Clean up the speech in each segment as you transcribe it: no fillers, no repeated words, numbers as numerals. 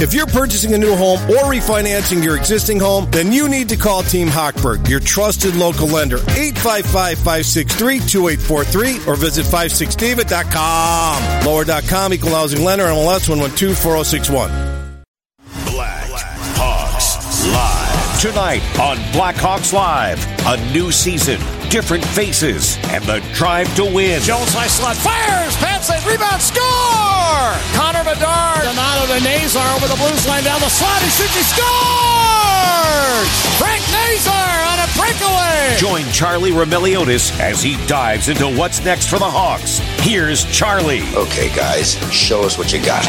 If you're purchasing a new home or refinancing your existing home, then you need to call Team Hochberg, your trusted local lender. 855-563-2843 or visit 56david.com. Lower.com, equal housing lender, MLS 112-4061. Blackhawks Live. Tonight on Blackhawks Live, a new season, different faces, and the drive to win. Jones high slot, fires, pants it, rebound, score! Connor Bedard, Donato to Nazar over the Blues line down the slot, he shoots, he scores! Frank Nazar on a breakaway! Join Charlie Roumeliotis as he dives into what's next for the Hawks. Here's Charlie. Okay, guys, show us what you got.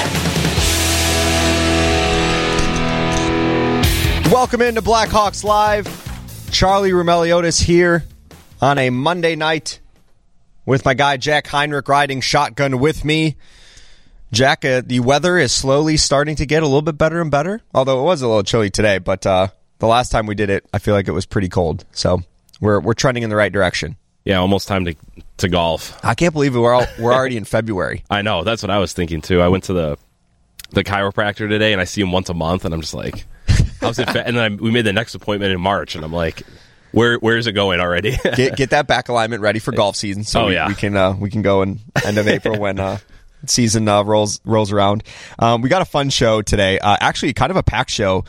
Welcome into Blackhawks Live. Charlie Roumeliotis here on a Monday night with my guy Jack Heinrich riding shotgun with me. Jack, the weather is slowly starting to get a little bit better and better, although it was a little chilly today, but the last time we did it, I feel like it was pretty cold. So we're trending in the right direction. Yeah, almost time to golf. I can't believe we're already in February. I know, that's what I was thinking too. I went to the chiropractor today, and I see him once a month, and I'm just like, how's it? And then we made the next appointment in March, and I'm like, where is it going already? get that back alignment ready for golf season, so we can go in end of April when season rolls around. We got a fun show today. Actually, kind of a packed show.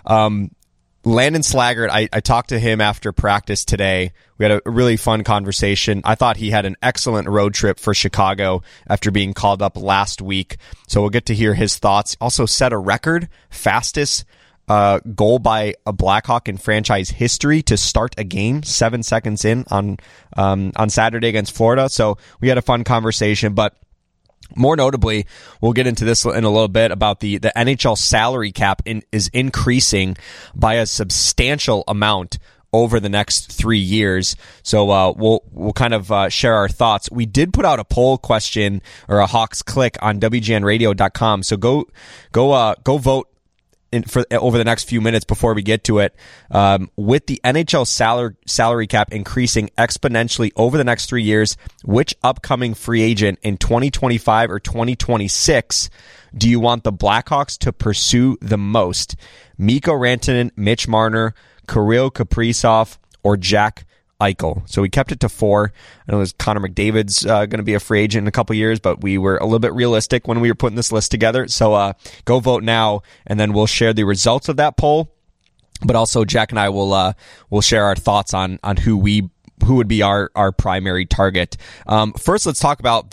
Landon Slaggert, I talked to him after practice today. We had a really fun conversation. I thought he had an excellent road trip for Chicago after being called up last week. So we'll get to hear his thoughts. Also set a record, fastest goal by a Blackhawk in franchise history to start a game 7 seconds in on Saturday against Florida. So we had a fun conversation, but more notably, we'll get into this in a little bit about the NHL salary cap is increasing by a substantial amount over the next 3 years. So we'll kind of share our thoughts. We did put out a poll question or a Hawks click on WGNradio.com. So go vote for over the next few minutes before we get to it. With the NHL salary cap increasing exponentially over the next 3 years, which upcoming free agent in 2025 or 2026 do you want the Blackhawks to pursue the most? Mikko Rantanen, Mitch Marner, Kirill Kaprizov, or Jack Eichel. So we kept it to 4. I know Connor McDavid's going to be a free agent in a couple years, but we were a little bit realistic when we were putting this list together. So go vote now, and then we'll share the results of that poll. But also Jack and I will share our thoughts on who would be our primary target. First, let's talk about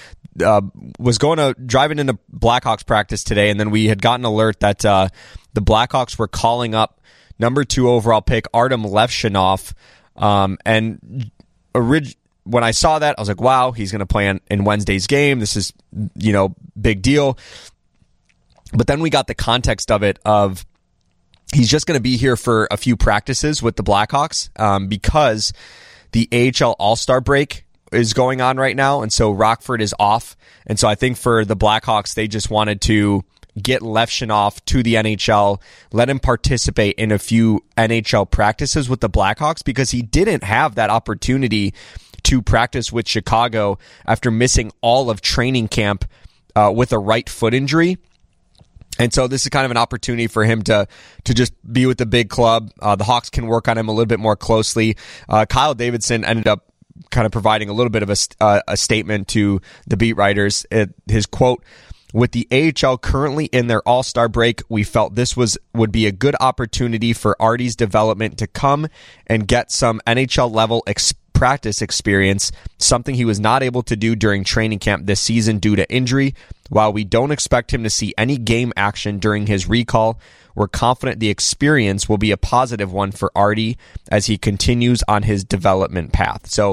was driving into Blackhawks practice today, and then we had gotten alert that the Blackhawks were calling up number 2 overall pick Artem Levshunov. And when I saw that, I was like, wow, he's going to play in Wednesday's game. This is, big deal. But then we got the context of it of he's just going to be here for a few practices with the Blackhawks because the AHL All-Star break is going on right now. And so Rockford is off. And so I think for the Blackhawks, they just wanted to get Levshunov to the NHL, let him participate in a few NHL practices with the Blackhawks because he didn't have that opportunity to practice with Chicago after missing all of training camp with a right foot injury. And so this is kind of an opportunity for him to just be with the big club. The Hawks can work on him a little bit more closely. Kyle Davidson ended up kind of providing a little bit of a statement to the beat writers. His quote, "With the AHL currently in their all-star break, we felt this would be a good opportunity for Artie's development to come and get some NHL-level practice experience, something he was not able to do during training camp this season due to injury. While we don't expect him to see any game action during his recall, we're confident the experience will be a positive one for Artie as he continues on his development path." So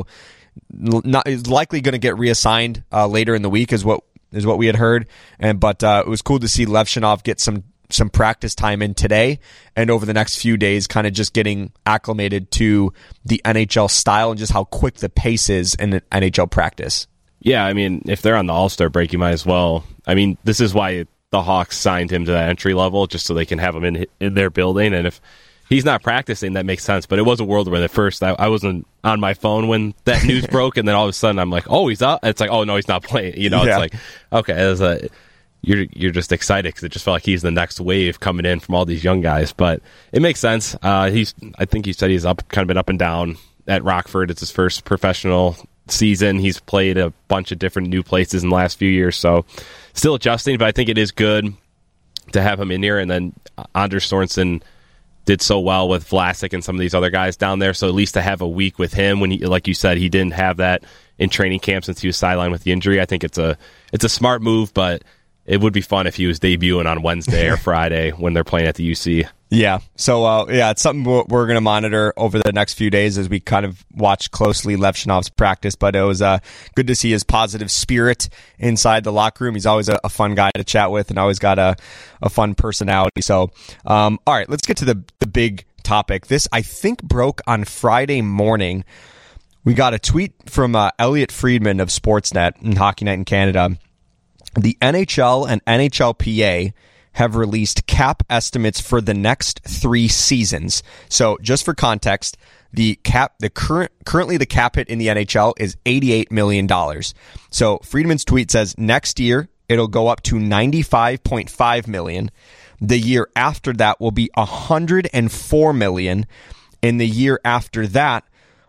is likely going to get reassigned later in the week is what we had heard. But it was cool to see Levshunov get some practice time in today and over the next few days, kind of just getting acclimated to the NHL style and just how quick the pace is in an NHL practice. Yeah, I mean, if they're on the All-Star break, you might as well. I mean, this is why the Hawks signed him to that entry level, just so they can have him in their building. And if he's not practicing, that makes sense. But it was a whirlwind at first. I wasn't on my phone when that news broke, and then all of a sudden I'm like, oh, he's out. It's like, oh, no, he's not playing. It's like, okay. you're just excited because it just felt like he's the next wave coming in from all these young guys. But it makes sense. I think you said he's kind of been up and down at Rockford. It's his first professional season. He's played a bunch of different new places in the last few years, so still adjusting. But I think it is good to have him in here. And then Anders Sorensen did so well with Vlasic and some of these other guys down there. So at least to have a week with him when he, like you said, he didn't have that in training camp since he was sidelined with the injury. I think it's a smart move, but it would be fun if he was debuting on Wednesday or Friday when they're playing at the UC. Yeah. So, it's something we're going to monitor over the next few days as we kind of watch closely Levshinov's practice. But it was good to see his positive spirit inside the locker room. He's always a fun guy to chat with and always got a fun personality. So, all right, let's get to the big topic. This, I think, broke on Friday morning. We got a tweet from Elliot Friedman of Sportsnet and Hockey Night in Canada. The NHL and NHLPA have released cap estimates for the next 3 seasons. So just for context, currently the cap hit in the NHL is $88 million. So Friedman's tweet says next year it'll go up to $95.5 million. The year after that will be $104 million. In the year after that,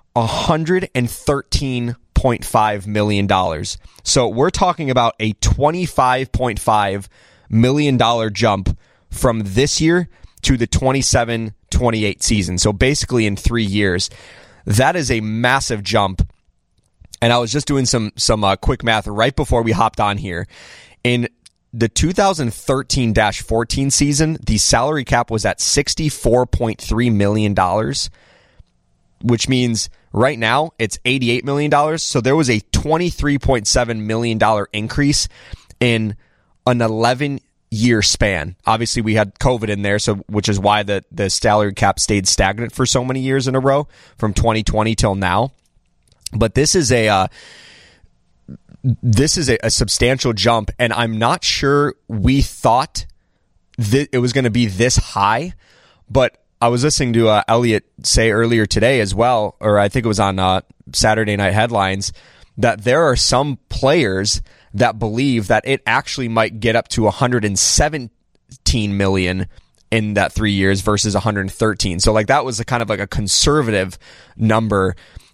$113.5 million. So we're talking about a $25.5 million jump from this year to the 27-28 season. So basically in 3 years. That is a massive jump. And I was just doing some quick math right before we hopped on here. In the 2013-14 season, the salary cap was at $64.3 million, which means right now it's $88 million. So there was a $23.7 million increase in an 11-year span. Obviously, we had COVID in there, so which is why the salary cap stayed stagnant for so many years in a row from 2020 till now. But this is a substantial jump, and I'm not sure we thought that it was going to be this high. But I was listening to Elliot say earlier today as well, or I think it was on Saturday Night Headlines, that there are some players that believe that it actually might get up to $117 million in that 3 years versus 113. So like that was a kind of like a conservative number.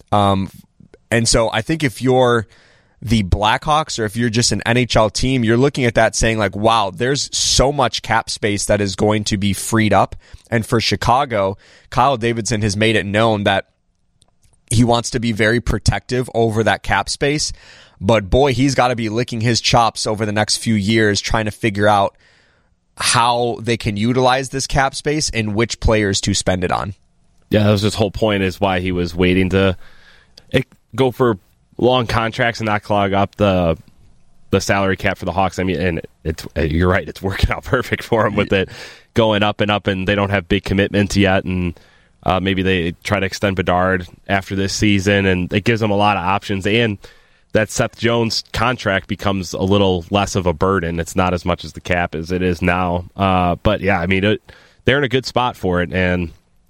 And so I think if you're the Blackhawks or if you're just an NHL team, you're looking at that saying like, wow, there's so much cap space that is going to be freed up. And for Chicago, Kyle Davidson has made it known that he wants to be very protective over that cap space. But boy, he's got to be licking his chops over the next few years trying to figure out how they can utilize this cap space and which players to spend it on. Yeah, that was his whole point, is why he was waiting to go for long contracts and not clog up the salary cap for the Hawks. I mean, and you're right, it's working out perfect for him with it going up, and they don't have big commitments yet, and maybe they try to extend Bedard after this season, and it gives them a lot of options, and that Seth Jones contract becomes a little less of a burden. It's not as much as the cap as it is now. But yeah, I mean, they're in a good spot for it, and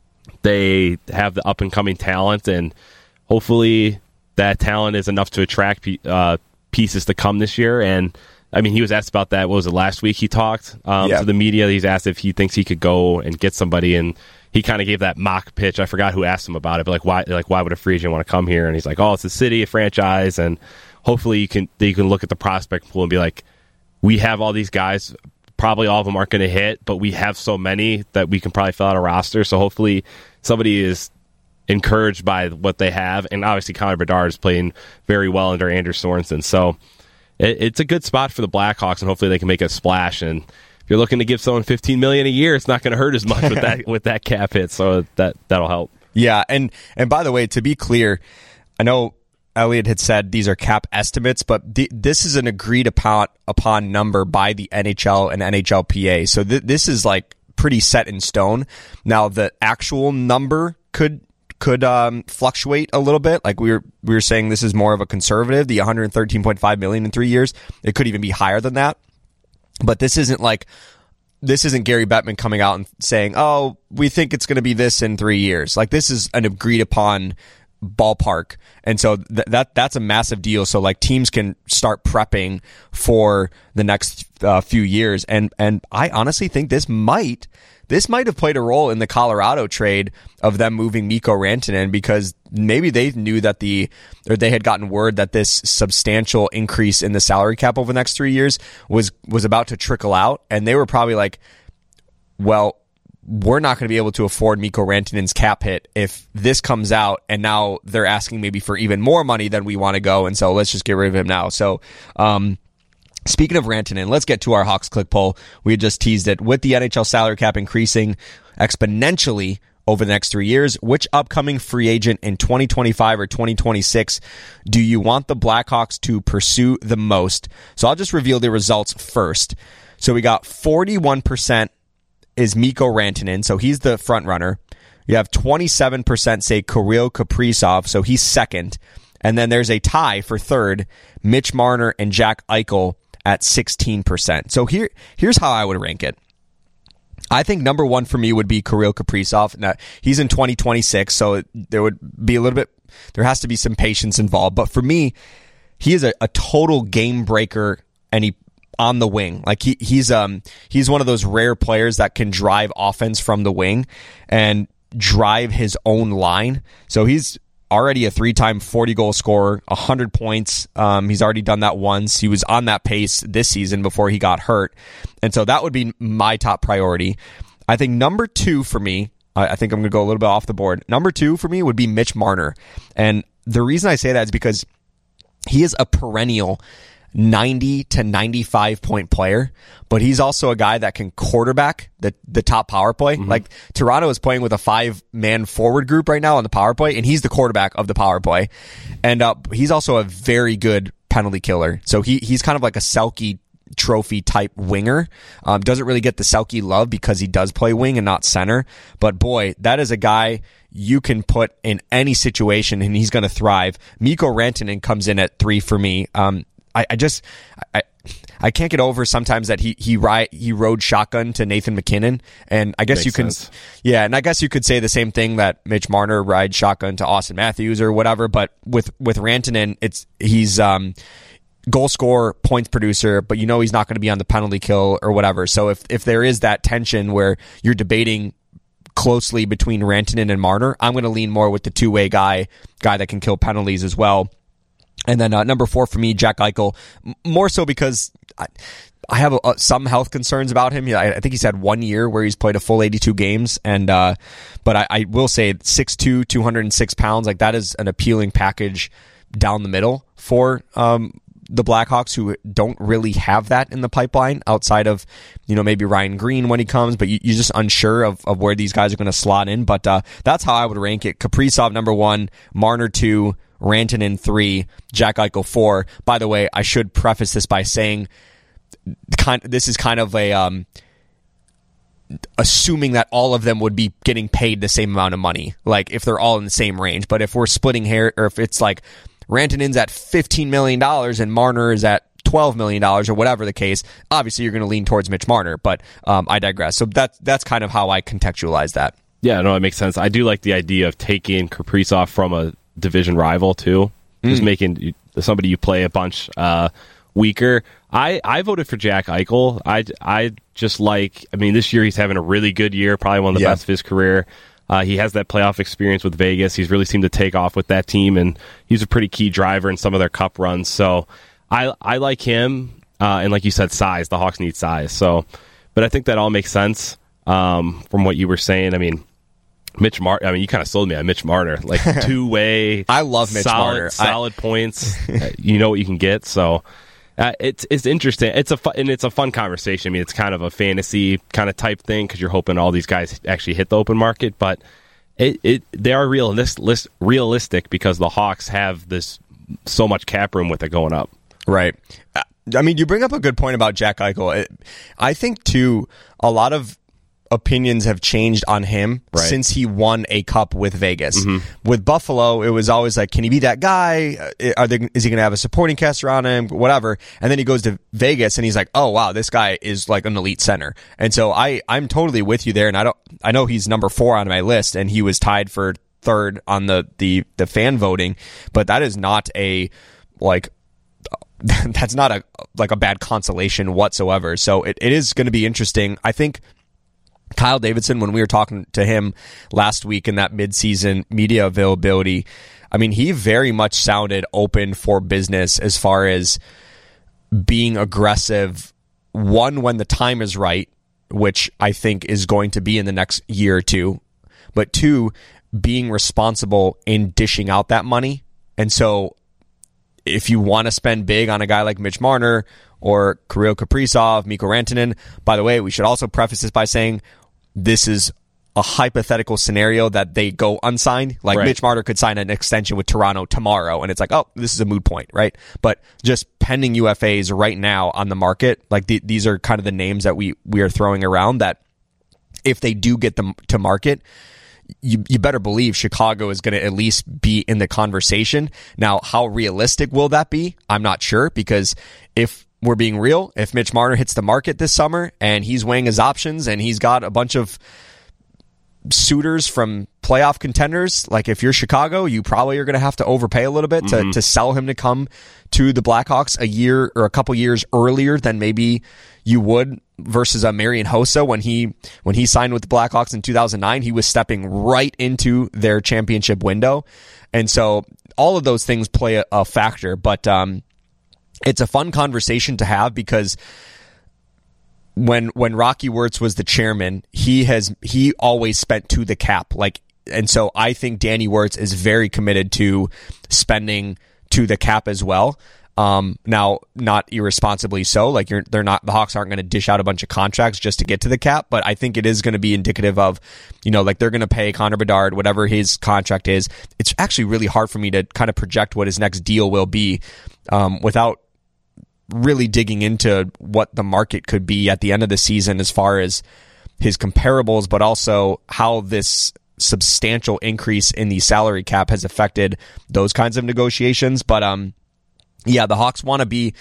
they have the up-and-coming talent, and hopefully that talent is enough to attract pieces to come this year. And I mean, he was asked about that. What was it, last week he talked to the media? He's asked if he thinks he could go and get somebody, and he kind of gave that mock pitch. I forgot who asked him about it, but why would a free agent want to come here? And he's like, oh, it's a city, a franchise, and hopefully you can look at the prospect pool and be like, we have all these guys. Probably all of them aren't going to hit, but we have so many that we can probably fill out a roster. So hopefully somebody is encouraged by what they have. And obviously Connor Bedard is playing very well under Anders Sorensen. So it's a good spot for the Blackhawks, and hopefully they can make a splash. And if you're looking to give someone $15 million a year, it's not going to hurt as much with that cap hit. So that'll help. Yeah, and by the way, to be clear, I know Elliot had said these are cap estimates, but this is an agreed upon number by the NHL and NHLPA. So this is like pretty set in stone. Now the actual number could fluctuate a little bit. Like we were saying, this is more of a conservative, the $113.5 million in 3 years. It could even be higher than that. But this isn't Gary Bettman coming out and saying, oh, we think it's going to be this in 3 years. Like this is an agreed upon ballpark. And so that's a massive deal. So like teams can start prepping for the next few years. And I honestly think this might have played a role in the Colorado trade of them moving Mikko Rantanen, because maybe they knew that they had gotten word that this substantial increase in the salary cap over the next 3 years was about to trickle out. And they were probably like, well, we're not going to be able to afford Mikko Rantanen's cap hit if this comes out, and now they're asking maybe for even more money than we want to go, and so let's just get rid of him now. So, speaking of Rantanen, let's get to our Hawks Click poll. We had just teased it. With the NHL salary cap increasing exponentially over the next 3 years, which upcoming free agent in 2025 or 2026 do you want the Blackhawks to pursue the most? So I'll just reveal the results first. So we got 41% is Mikko Rantanen, so he's the front runner. You have 27% say Kirill Kaprizov, so he's second. And then there's a tie for third, Mitch Marner and Jack Eichel at 16%. So here's how I would rank it. I think number one for me would be Kirill Kaprizov. Now, he's in 2026, so there would be there has to be some patience involved. But for me, he is a total game breaker, and he on the wing. Like he's one of those rare players that can drive offense from the wing and drive his own line. So he's already a 3-time 40-goal scorer, 100 points. He's already done that once. He was on that pace this season before he got hurt. And so that would be my top priority. I think number two for me, I think I'm going to go a little bit off the board. Number two for me would be Mitch Marner. And the reason I say that is because he is a perennial 90 to 95 point player, but he's also a guy that can quarterback the top power play. Mm-hmm. Like Toronto is playing with a 5-man forward group right now on the power play, and he's the quarterback of the power play. And he's also a very good penalty killer. So he's kind of like a Selke trophy type winger. Doesn't really get the Selke love because he does play wing and not center. But boy, that is a guy you can put in any situation and he's going to thrive. Mikko Rantanen comes in at 3 for me. I can't get over sometimes that he rode shotgun to Nathan MacKinnon, and I guess and I guess you could say the same thing that Mitch Marner rides shotgun to Austin Matthews or whatever. But with Rantanen, he's goal scorer, points producer, but he's not going to be on the penalty kill or whatever. So if there is that tension where you're debating closely between Rantanen and Marner, I'm going to lean more with the two-way guy that can kill penalties as well. And then number 4 for me, Jack Eichel, more so because I have some health concerns about him. I think he's had 1 year where he's played a full 82 games, and but I will say 6'2", 206 pounds, like that is an appealing package down the middle for the Blackhawks, who don't really have that in the pipeline outside of maybe Ryan Green when he comes, but you're just unsure of where these guys are going to slot in. But that's how I would rank it. Kaprizov number 1, Marner 2, Rantanen 3, Jack Eichel 4. By the way, I should preface this by saying this is kind of a assuming that all of them would be getting paid the same amount of money, like if they're all in the same range. But if we're splitting hair, or if it's like Rantanen's at $15 million and Marner is at $12 million or whatever the case, obviously you're going to lean towards Mitch Marner. But I digress. So that's kind of how I contextualize that. Yeah, no, it makes sense. I do like the idea of taking Kaprizov from a division rival too, just making somebody you play a bunch weaker. I voted for Jack Eichel. I just this year he's having a really good year, probably one of the best of his career. He has that playoff experience with Vegas. He's really seemed to take off with that team, and he's a pretty key driver in some of their cup runs. So I like him, and like you said, size. The Hawks need size. So, but I think that all makes sense from what you were saying. I mean, Mitch Marner. You kind of sold me on Mitch Marner, like two-way. I love Mitch Marner. Solid points. You know what you can get. So it's interesting. It's a fun conversation. I mean, it's kind of a fantasy kind of type thing because you're hoping all these guys actually hit the open market, but they are realistic because the Hawks have this so much cap room with it going up. Right. I mean, you bring up a good point about Jack Eichel. I think too, a lot of opinions have changed on him since he won a cup with Vegas. Mm-hmm. With Buffalo, it was always like, can he be that guy? Is he going to have a supporting cast around him? Whatever. And then he goes to Vegas and he's like, oh wow, this guy is like an elite center. And so I'm totally with you there. And I know he's number 4 on my list, and he was tied for third on the fan voting, but that is not that's not a bad consolation whatsoever. So it is going to be interesting. I think Kyle Davidson, when we were talking to him last week in that midseason media availability, I mean, he very much sounded open for business as far as being aggressive, one, when the time is right, which I think is going to be in the next year or two, but two, being responsible in dishing out that money. And so if you want to spend big on a guy like Mitch Marner or Kirill Kaprizov, Mikko Rantanen, by the way, we should also preface this by saying this is a hypothetical scenario that they go unsigned. Like right. Mitch Marner could sign an extension with Toronto tomorrow, and it's like, oh, this is a moot point, right? But just pending UFAs right now on the market, like these are kind of the names that we are throwing around that if they do get them to market, you better believe Chicago is going to at least be in the conversation. Now, how realistic will that be? I'm not sure, because if we're being real, if Mitch Marner hits the market this summer and he's weighing his options and he's got a bunch of suitors from playoff contenders, like if you're Chicago, you probably are going to have to overpay a little bit to sell him to come to the Blackhawks a year or a couple years earlier than maybe you would versus a Marian Hossa when he signed with the Blackhawks in 2009. He was stepping right into their championship window. And so all of those things play a factor, but it's a fun conversation to have, because when Rocky Wirtz was the chairman, he always spent to the cap. And so I think Danny Wirtz is very committed to spending to the cap as well. Now, not irresponsibly so. The Hawks aren't going to dish out a bunch of contracts just to get to the cap, but I think it is going to be indicative of, they're going to pay Connor Bedard whatever his contract is. It's actually really hard for me to kind of project what his next deal will be, without really digging into what the market could be at the end of the season as far as his comparables, but also how this substantial increase in the salary cap has affected those kinds of negotiations. But the Hawks want to be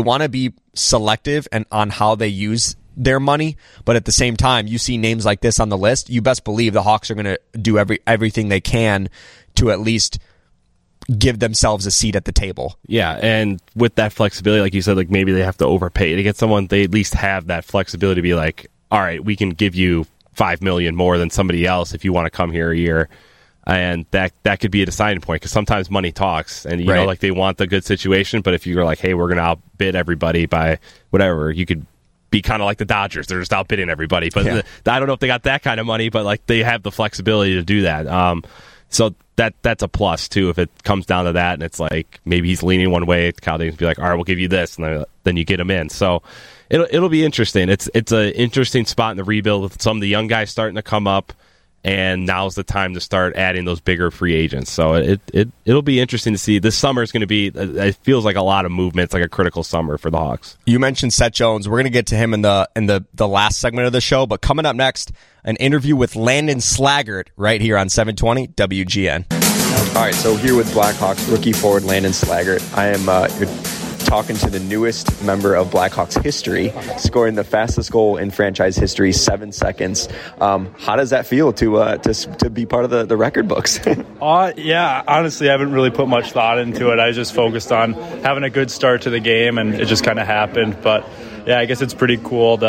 selective and on how they use their money, but at the same time, you see names like this on the list, you best believe the Hawks are going to do everything they can to at least give themselves a seat at the table. Yeah, and with that flexibility, like you said, like maybe they have to overpay to get someone, they at least have that flexibility to be like, all right, we can give you $5 million more than somebody else if you want to come here a year. And that could be a deciding point, because sometimes money talks, and you know, like they want the good situation, but if you're like, hey, we're going to outbid everybody by whatever, you could be kind of like the Dodgers. They're just outbidding everybody. But I don't know if they got that kind of money, but like they have the flexibility to do that. So that's a plus too. If it comes down to that, and it's like maybe he's leaning one way, Kyle Davidson be like, all right, we'll give you this, and then you get him in. So it'll be interesting. It's an interesting spot in the rebuild with some of the young guys starting to come up, and now's the time to start adding those bigger free agents. So it'll be interesting to see. This summer is going to be, it feels like a lot of movement. It's like a critical summer for the Hawks. You mentioned Seth Jones. We're going to get to him in the last segment of the show, but coming up next, an interview with Landon Slaggert right here on 720 WGN. All right, so here with Blackhawks rookie forward Landon Slaggert. I am talking to the newest member of Blackhawks history, scoring the fastest goal in franchise history, 7 seconds. How does that feel to be part of the record books? Yeah, honestly, I haven't really put much thought into it. I was just focused on having a good start to the game, and it just kind of happened. But yeah, I guess it's pretty cool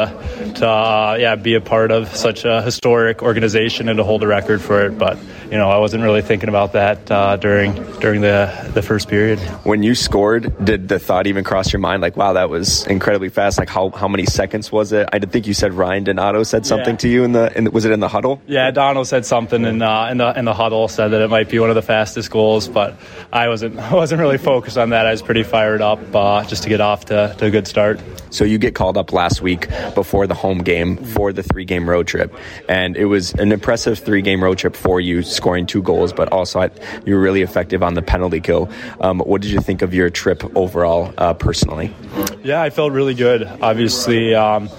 to be a part of such a historic organization and to hold a record for it. But I wasn't really thinking about that during the first period. When you scored, did the thought even cross your mind, like, wow, that was incredibly fast? Like, how many seconds was it? I think you said Ryan Donato said something to you was it in the huddle? Yeah, Donato said something in the huddle, said that it might be one of the fastest goals, but I wasn't really focused on that. I was pretty fired up just to get off to a good start. So you get called up last week before the home game for the 3-game road trip, and it was an impressive 3-game road trip for you, scoring 2 goals, but also you were really effective on the penalty kill. What did you think of your trip overall, personally? Yeah, I felt really good. Obviously,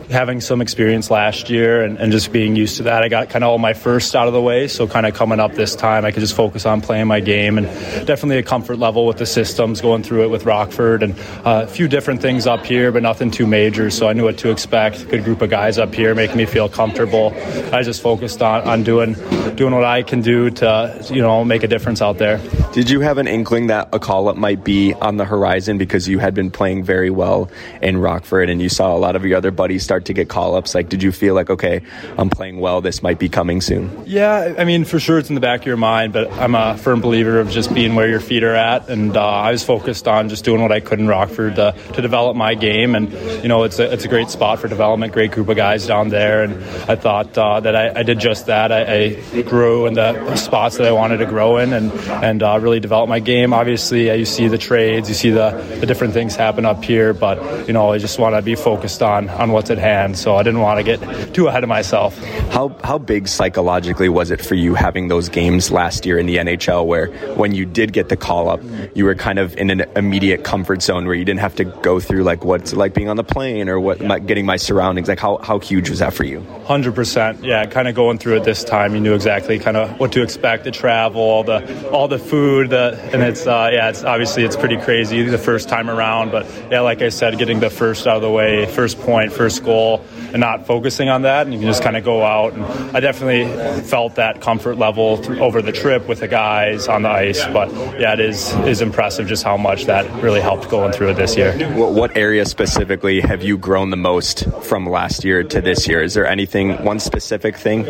having some experience last year and just being used to that. I got kind of all my first out of the way, so kind of coming up this time, I could just focus on playing my game, and definitely a comfort level with the systems, going through it with Rockford, and a few different things up here, but nothing too major, so I knew what to expect. Good group of guys up here, making me feel comfortable. I just focused on doing what I can do to, make a difference out there. Did you have an inkling that a call-up might be on the horizon because you had been playing very well in Rockford and you saw a lot of your other buddies start to get call-ups? Like, did you feel like, okay, I'm playing well, this might be coming soon? Yeah, I mean, for sure it's in the back of your mind, but I'm a firm believer of just being where your feet are at, and I was focused on just doing what I could in Rockford to develop my game, and, it's a great spot for development, great group of guys down there, and I thought that I did just that. I grew in the spots that I wanted to grow in and really develop my game. Obviously, you see the trades, you see the different things happen up here, but, I just want to be focused on what's at hand, so I didn't want to get too ahead of myself. How big psychologically was it for you having those games last year in the NHL where when you did get the call-up, you were kind of in an immediate comfort zone where you didn't have to go through, like, what's it like being on the plane or getting my surroundings? Like, how huge was that for you? 100%. Yeah, kind of going through it this time, you knew exactly kind of what to expect, the travel, all the food, and it's obviously it's pretty crazy the first time around, but yeah, like I said, getting the first out of the way, first point, first goal, and not focusing on that, and you can just kind of go out, and I definitely felt that comfort level over the trip with the guys on the ice, but yeah, it is impressive just how much that really helped going through it this year. What area specifically have you grown the most from last year to this year? Is there anything, one specific thing?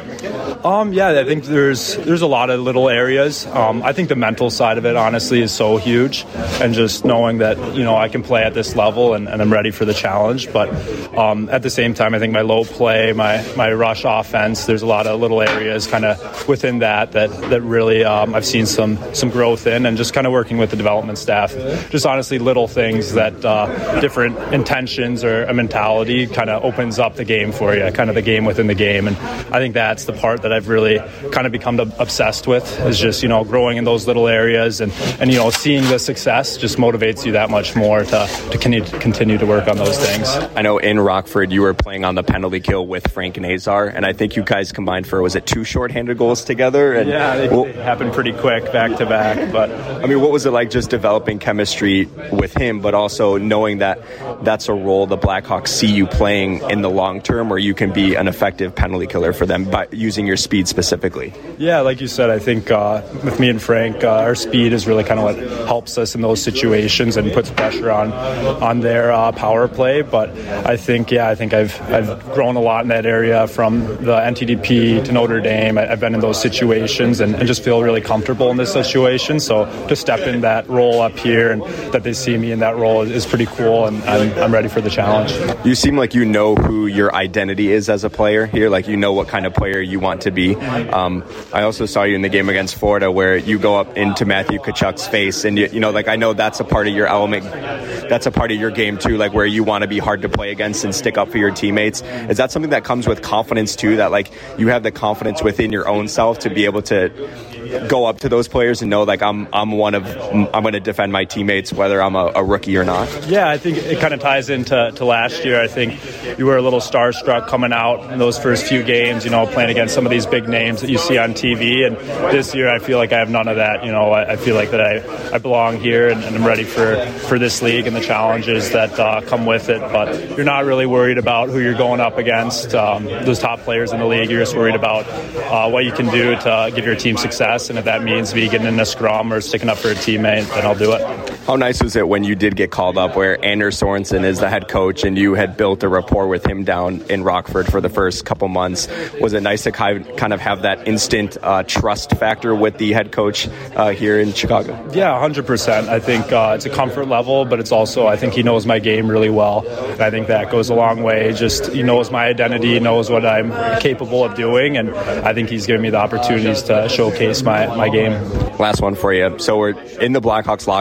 I think there's a lot of little areas. I think the mental side of it, honestly, is so huge, and just knowing that, I can play at this level and I'm ready for the challenge. But at the same time, I think my low play, my rush offense, there's a lot of little areas kind of within that really I've seen some growth in, and just kind of working with the development staff. Just honestly little things that different intentions or a mentality kind of opens up the game for you, kind of the game within the game. And I think that's the part that I've really kind of become obsessed with, is just, growing in those little areas, and seeing the success just motivates you that much more to continue to work on those things. I know in Rockford you were playing on the penalty kill with Frank Nazar, and I think you guys combined for, was it 2 shorthanded goals together? And yeah, they happened pretty quick, back to back. But I mean, what was it like just developing chemistry with him, but also knowing that that's a role the Blackhawks see you playing in the long term, where you can be an effective penalty killer for them by using your speed specifically? Yeah, like you said, I think with me and Frank, our speed is really kind of what helps us in those situations and puts pressure on their power play. But I think I've grown a lot in that area, from the NTDP to Notre Dame. I've been in those situations and just feel really comfortable in this situation. So to step in that role up here, and that they see me in that role, is pretty cool, and I'm ready for the challenge. You seem like you know who your identity is as a player here, like you know what kind of player you want to be. I also saw you in the game against Florida where you go up into Matthew Tkachuk's face, and I know that's a part of your element, that's a part of your game too, like where you want to be hard to play against and stick up for your teammates. Is that something that comes with confidence too, that like you have the confidence within your own self to be able to go up to those players and know, like, I'm going to defend my teammates whether I'm a rookie or not? Yeah, I think it kind of ties into last year. I think you were a little starstruck coming out in those first few games, playing against some of these big names that you see on TV. And this year, I feel like I have none of that. I feel like that I belong here, and I'm ready for this league and the challenges that come with it. But you're not really worried about who you're going up against, those top players in the league. You're just worried about what you can do to give your team success. And if that means me getting in a scrum or sticking up for a teammate, then I'll do it. How nice was it when you did get called up, where Anders Sorensen is the head coach and you had built a rapport with him down in Rockford for the first couple months? Was it nice to kind of have that instant trust factor with the head coach here in Chicago? Yeah, 100%. I think it's a comfort level, but it's also, I think he knows my game really well. And I think that goes a long way. Just, he knows my identity, knows what I'm capable of doing, and I think he's given me the opportunities to showcase my game. Last one for you. So we're in the Blackhawks locker room, and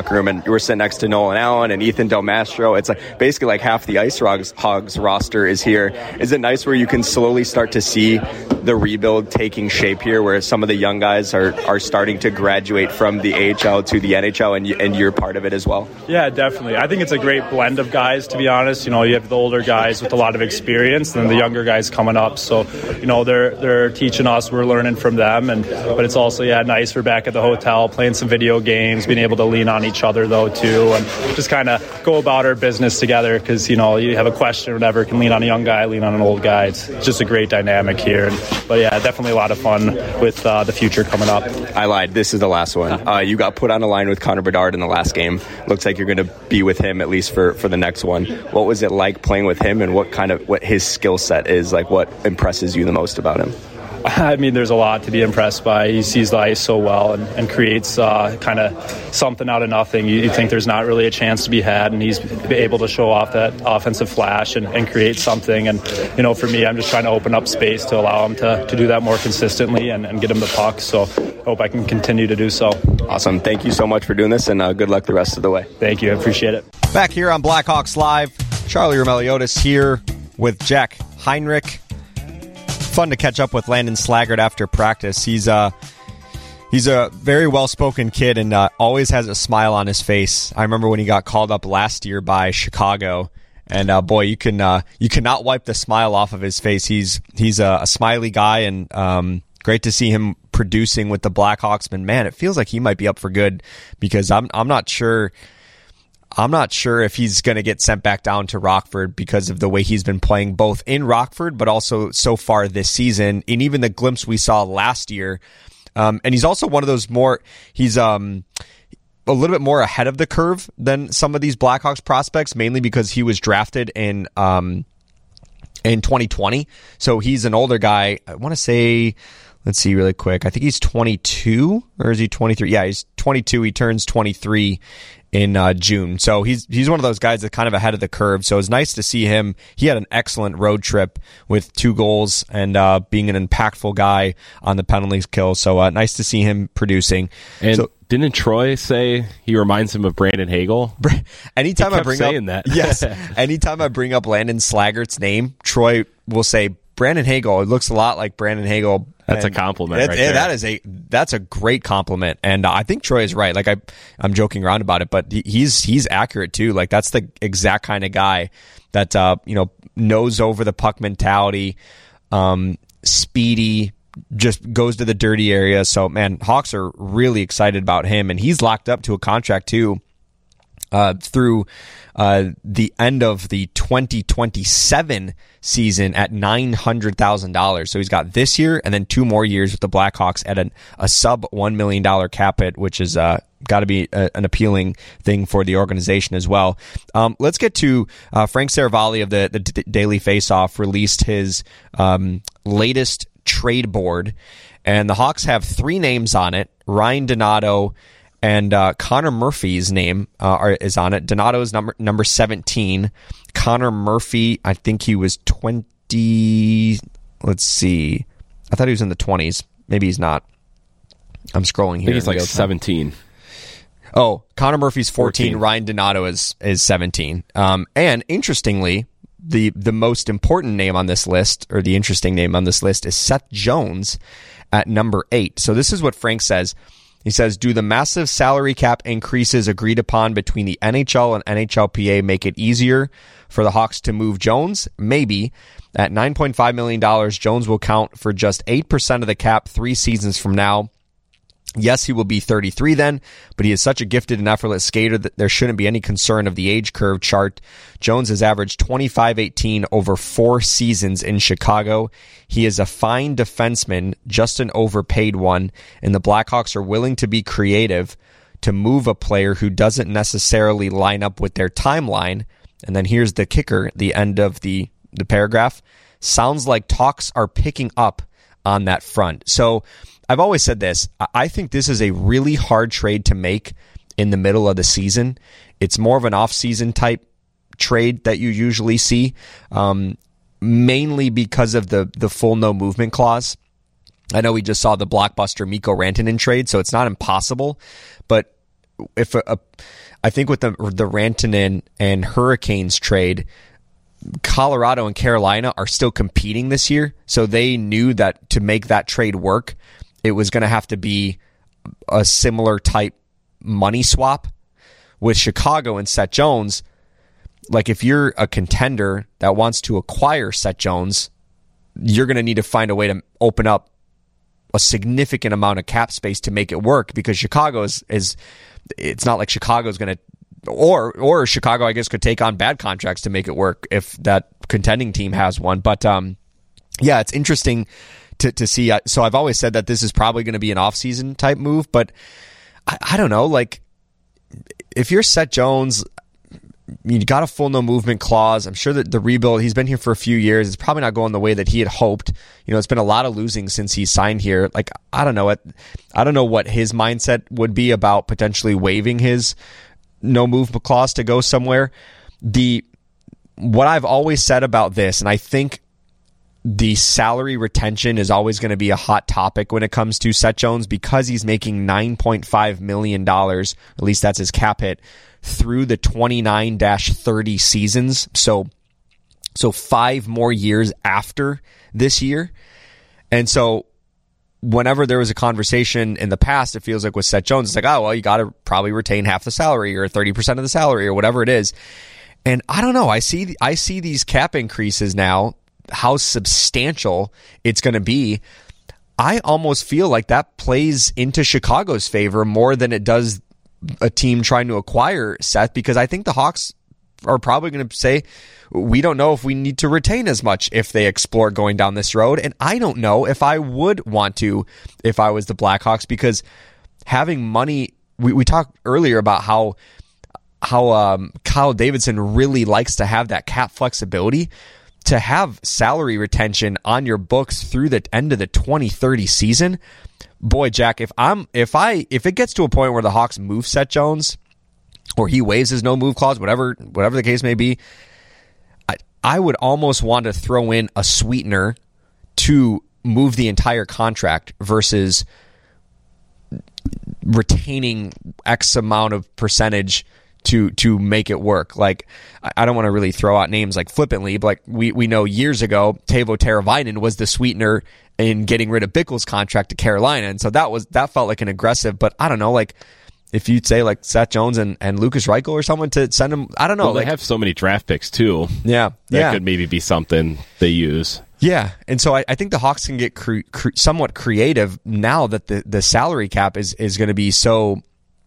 were sitting next to Nolan Allen and Ethan Del Mastro. It's like basically like half the Ice Hogs roster is here. Is it nice where you can slowly start to see the rebuild taking shape here, where some of the young guys are starting to graduate from the AHL to the NHL, and you're part of it as well? Yeah, definitely. I think it's a great blend of guys, to be honest. You have the older guys with a lot of experience and then the younger guys coming up. So, they're teaching us, we're learning from them. But it's also, nice. We're back at the hotel playing some video games, being able to lean on each other, though, too, and just kind of go about our business together because, you have a question or whatever, can lean on a young guy, lean on an old guy. It's just a great dynamic here. But, definitely a lot of fun with the future coming up. I lied. This is the last one. You got put on a line with Connor Bedard in the last game. Looks like you're going to be with him at least for the next one. What was it like playing with him, and what his skill set is? Like, what impresses you the most about him? I mean, there's a lot to be impressed by. He sees the ice so well and creates kind of something out of nothing. You think there's not really a chance to be had, and he's able to show off that offensive flash and create something. And, for me, I'm just trying to open up space to allow him to do that more consistently and get him the puck. So I hope I can continue to do so. Awesome. Thank you so much for doing this, and good luck the rest of the way. Thank you. I appreciate it. Back here on Blackhawks Live, Charlie Roumeliotis here with Jack Heinrich. Fun to catch up with Landon Slaggert after practice. He's a very well-spoken kid and always has a smile on his face. I remember when he got called up last year by Chicago, and boy, you cannot wipe the smile off of his face. He's a smiley guy, and great to see him producing with the Blackhawks. But man, it feels like he might be up for good, because I'm not sure. I'm not sure if he's going to get sent back down to Rockford because of the way he's been playing both in Rockford, but also so far this season, and even the glimpse we saw last year. And he's also one of those he's a little bit more ahead of the curve than some of these Blackhawks prospects, mainly because he was drafted in 2020. So he's an older guy. I want to say, let's see really quick. I think he's 22, or is he 23? Yeah, he's 22. He turns 23 in June. So he's one of those guys that's kind of ahead of the curve. So it's nice to see him. He had an excellent road trip with 2 goals and being an impactful guy on the penalties kill. So nice to see him producing. And didn't Troy say he reminds him of Brandon Hagel? Anytime I bring up that. Yes, anytime I bring up Landon Slaggert's name, Troy will say Brandon Hagel. It looks a lot like Brandon Hagel. That's a compliment right there. That's a great compliment, and I think Troy is right. Like I'm joking around about it, but he's accurate too. Like that's the exact kind of guy that knows over the puck mentality, speedy, just goes to the dirty area. So man, Hawks are really excited about him, and he's locked up to a contract too. Through the end of the 2027 season at $900,000. So he's got this year and then 2 more years with the Blackhawks at a sub $1 million cap hit, which is got to be an appealing thing for the organization as well. Let's get to Frank Seravalli of the Daily Faceoff released his latest trade board, and the Hawks have 3 names on it: Ryan Donato, and Connor Murphy's name is on it. Donato is number 17. Connor Murphy, I think he was 20. Let's see. I thought he was in the 20s. Maybe he's not. I'm scrolling here. I think he's like 17. Oh, Connor Murphy's 14. Ryan Donato is 17. And interestingly, the most important name on this list, or the interesting name on this list, is Seth Jones at number 8. So this is what Frank says. He says, do the massive salary cap increases agreed upon between the NHL and NHLPA make it easier for the Hawks to move Jones? Maybe. At $9.5 million, Jones will count for just 8% of the cap 3 seasons from now. Yes, he will be 33 then, but he is such a gifted and effortless skater that there shouldn't be any concern of the age curve chart. Jones has averaged 25-18 over 4 seasons in Chicago. He is a fine defenseman, just an overpaid one, and the Blackhawks are willing to be creative to move a player who doesn't necessarily line up with their timeline. And then here's the kicker, the end of the paragraph. Sounds like talks are picking up on that front. So I've always said this. I think this is a really hard trade to make in the middle of the season. It's more of an off-season type trade that you usually see, mainly because of the full no movement clause. I know we just saw the blockbuster Mikko Rantanen trade, so it's not impossible, but I think with the Rantanen and Hurricanes trade, Colorado and Carolina are still competing this year, so they knew that to make that trade work, it was going to have to be a similar type money swap. With Chicago and Seth Jones, like if you're a contender that wants to acquire Seth Jones, you're going to need to find a way to open up a significant amount of cap space to make it work, because Chicago is it's not like Chicago's going to, or Chicago, I guess, could take on bad contracts to make it work if that contending team has one. But yeah, it's interesting to see. So I've always said that this is probably going to be an offseason type move, but I don't know, like, if you're Seth Jones, you got a full no movement clause. I'm sure that the rebuild, he's been here for a few years. It's probably not going the way that he had hoped. It's been a lot of losing since he signed here. Like, I don't know what his mindset would be about potentially waiving his no movement clause to go somewhere. What I've always said about this, and I think the salary retention is always going to be a hot topic when it comes to Seth Jones, because he's making $9.5 million, at least that's his cap hit, through the 29-30 seasons. So 5 more years after this year. And so whenever there was a conversation in the past, it feels like with Seth Jones, it's like, oh, well, you got to probably retain half the salary or 30% of the salary or whatever it is. And I don't know. I see these cap increases now, how substantial it's going to be. I almost feel like that plays into Chicago's favor more than it does a team trying to acquire Seth, because I think the Hawks are probably going to say, we don't know if we need to retain as much if they explore going down this road. And I don't know if I would want to if I was the Blackhawks, because having money, we talked earlier about how Kyle Davidson really likes to have that cap flexibility. To have salary retention on your books through the end of the 2030 season, boy, Jack, if it gets to a point where the Hawks move Seth Jones, or he waives his no move clause, whatever the case may be, I would almost want to throw in a sweetener to move the entire contract versus retaining X amount of percentage to make it work. Like, I don't want to really throw out names like flippantly, but like we know years ago, Teuvo Teravainen was the sweetener in getting rid of Bickle's contract to Carolina, and so that felt like an aggressive. But I don't know, like if you'd say like Seth Jones and Lucas Reichel or someone to send him, I don't know. Well, they have so many draft picks too. Yeah, that could maybe be something they use. Yeah, and so I think the Hawks can get somewhat creative now that the salary cap is going to be so.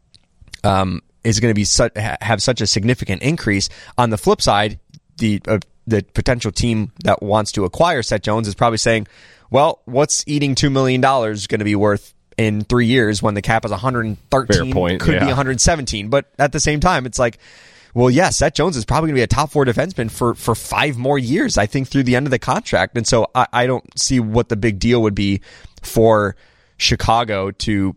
Is going to have such a significant increase. On the flip side, the potential team that wants to acquire Seth Jones is probably saying, well, what's eating $2 million going to be worth in 3 years when the cap is 113, could be 117. But at the same time, it's like, well, yeah, Seth Jones is probably going to be a top 4 defenseman for 5 more years, I think, through the end of the contract. And so I don't see what the big deal would be for Chicago to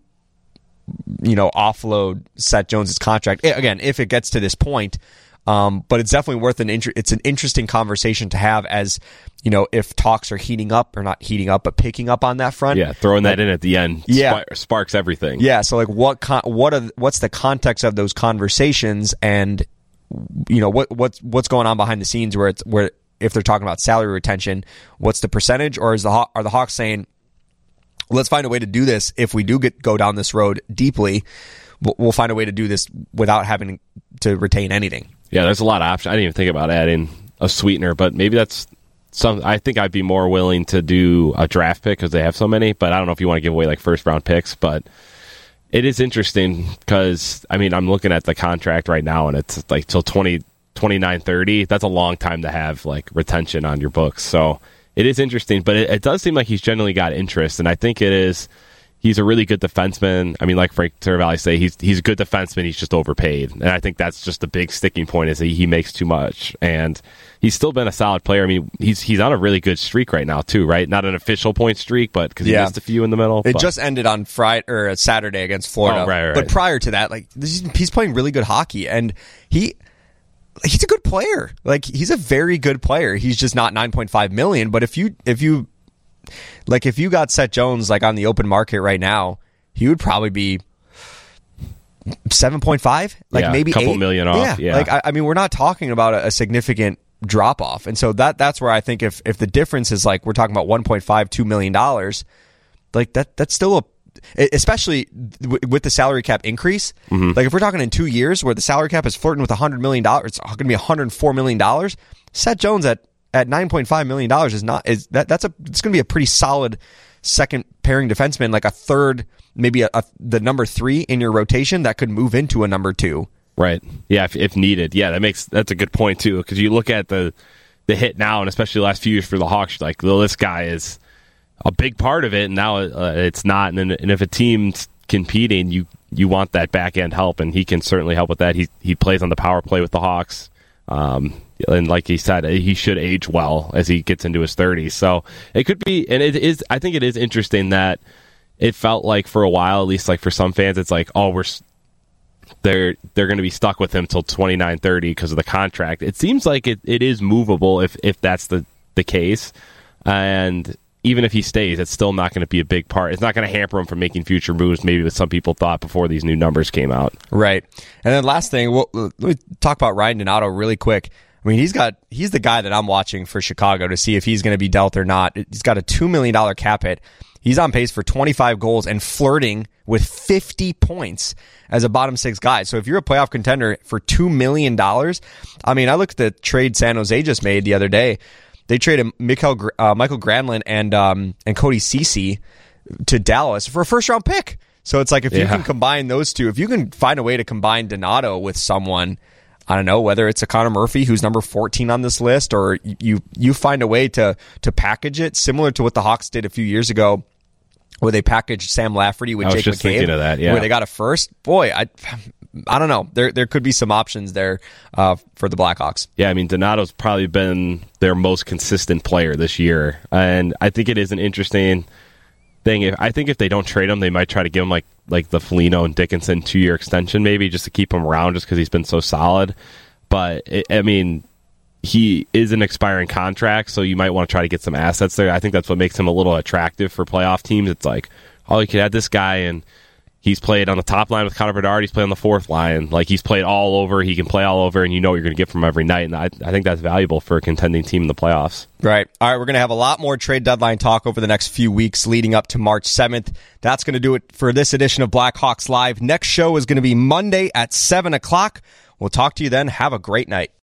offload Seth Jones' contract again if it gets to this point, but it's definitely worth it's an interesting conversation to have, as if talks are heating up, or not heating up but picking up on that front. Throwing that in at the end sparks everything. So like what's the context of those conversations, and what's going on behind the scenes, where if they're talking about salary retention, what's the percentage, or are the Hawks saying, let's find a way to do this. If we do go down this road deeply, we'll find a way to do this without having to retain anything. Yeah, there's a lot of options. I didn't even think about adding a sweetener, but maybe that's something. I think I'd be more willing to do a draft pick because they have so many, but I don't know if you want to give away like first round picks. But it is interesting because, I'm looking at the contract right now, and it's like till 29-30. That's a long time to have like retention on your books. So it is interesting, but it does seem like he's generally got interest, and I think he's a really good defenseman. Like Frank Teravainen say, he's a good defenseman. He's just overpaid, and I think that's just the big sticking point, is that he makes too much, and he's still been a solid player. He's on a really good streak right now too, right? Not an official point streak, but because he missed a few in the middle. It just ended on Friday or Saturday against Florida. Oh, right. But prior to that, he's playing really good hockey, and he's a good player. Like, he's a very good player. He's just not $9.5 million. But if you got Seth Jones like on the open market right now, he would probably be 7.5, like maybe a couple 8 million off. Yeah. Like I mean, we're not talking about a significant drop off, and so that's where I think if the difference is like we're talking about $1.5-2 million, like that's still especially with the salary cap increase. Like if we're talking in 2 years where the salary cap is flirting with $100 million, it's going to be $104 million. Seth Jones at $9.5 million it's going to be a pretty solid second pairing defenseman, like a third, maybe the number 3 in your rotation that could move into a number 2. Right. Yeah, if needed. Yeah, that's a good point too, because you look at the hit now, and especially the last few years for the Hawks, like, well, this guy is a big part of it, and now it's not. And if a team's competing, you want that back end help, and he can certainly help with that. He plays on the power play with the Hawks, and like he said, he should age well as he gets into his 30s. So it could be, and it is. I think it is interesting that it felt like for a while, at least like for some fans, it's like, oh, they're going to be stuck with him till 29-30 because of the contract. It seems like it is movable if that's the case, and even if he stays, it's still not going to be a big part. It's not going to hamper him from making future moves, maybe what some people thought before these new numbers came out. Right. And then last thing, let me talk about Ryan Donato really quick. I mean, he's the guy that I'm watching for Chicago to see if he's going to be dealt or not. He's got a $2 million cap hit. He's on pace for 25 goals and flirting with 50 points as a bottom 6 guy. So if you're a playoff contender for $2 million, I mean, I looked at the trade San Jose just made the other day. They traded Michael Granlund and Cody Ceci to Dallas for a first-round pick. So it's like if you can combine those two, if you can find a way to combine Donato with someone, I don't know, whether it's a Connor Murphy who's number 14 on this list, or you find a way to package it similar to what the Hawks did a few years ago, where they packaged Sam Lafferty with Jake McCabe, thinking of that, where they got a first. Boy, I don't know. There could be some options there for the Blackhawks. Yeah, I mean, Donato's probably been their most consistent player this year, and I think it is an interesting thing. I think if they don't trade him, they might try to give him like the Foligno and Dickinson 2-year extension, maybe just to keep him around, just because he's been so solid. But I mean, he is an expiring contract, so you might want to try to get some assets there. I think that's what makes him a little attractive for playoff teams. It's like, oh, you could add this guy, and he's played on the top line with Connor Bedard. He's played on the fourth line. Like, he's played all over. He can play all over, and you know what you're going to get from him every night. And I think that's valuable for a contending team in the playoffs. Right. All right, we're going to have a lot more trade deadline talk over the next few weeks leading up to March 7th. That's going to do it for this edition of Blackhawks Live. Next show is going to be Monday at 7 o'clock. We'll talk to you then. Have a great night.